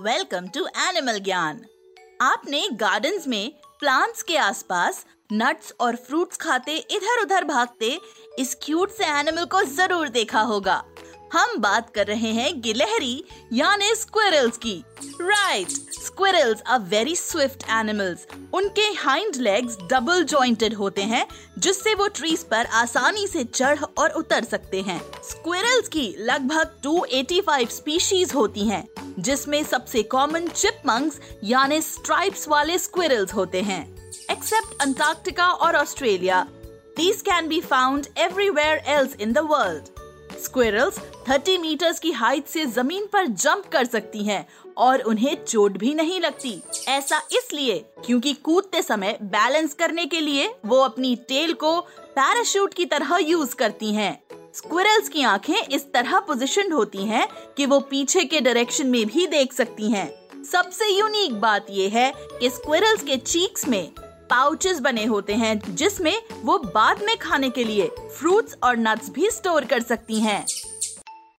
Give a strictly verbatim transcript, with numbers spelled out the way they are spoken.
Welcome to animal ज्ञान। आपने gardens में प्लांट्स के आसपास नट्स और फ्रूट्स खाते इधर उधर भागते इस क्यूट से एनिमल को जरूर देखा होगा। हम बात कर रहे हैं गिलहरी यानी स्क्विरल्स की। Right, squirrels are very swift animals. उनके हाइंड लेग्स डबल जॉइंटेड होते हैं, जिससे वो ट्रीज पर आसानी से चढ़ और उतर सकते हैं। स्क्विरल्स की लगभग दो सौ पचासी स्पीशीज होती हैं, जिसमें सबसे कॉमन चिपमंक्स यानी स्ट्राइप्स वाले स्क्विरल्स होते हैं। एक्सेप्ट अंटार्कटिका और Australia, these can be found everywhere else in the world. Squirrels तीस मीटर्स की हाइट से जमीन पर जंप कर सकती हैं और उन्हें चोट भी नहीं लगती। ऐसा इसलिए क्योंकि कूदते समय बैलेंस करने के लिए वो अपनी टेल को पैराशूट की तरह यूज करती हैं। स्क्विरल्स की आंखें इस तरह पोजीशन्ड होती हैं कि वो पीछे के डायरेक्शन में भी देख सकती हैं। सबसे यूनिक बात ये है कि स्क्विरल्स के चीक्स में पाउचेस बने होते हैं, जिसमें वो बाद में खाने के लिए फ्रूट्स और नट्स भी स्टोर कर सकती हैं।